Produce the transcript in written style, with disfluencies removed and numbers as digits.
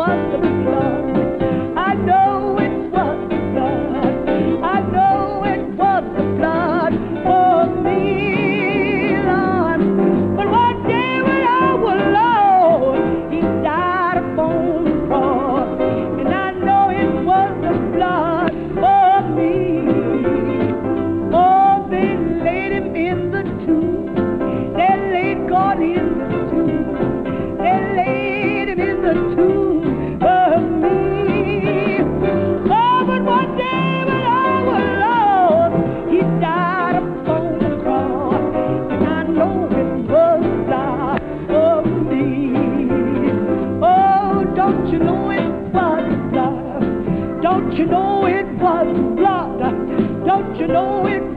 was the blood. I know it was the blood. I know it was the blood for me, Lord. But one day when I was alone, He died upon the cross, and I know it was the blood for me. Oh, they laid Him in the tomb. They laid God in the tomb. They laid Him in the tomb for me. Oh, but one day when I was lost, He died upon the cross, and I know it was God for me. Oh, don't you know it was blood? Don't you know it was blood? Don't you know it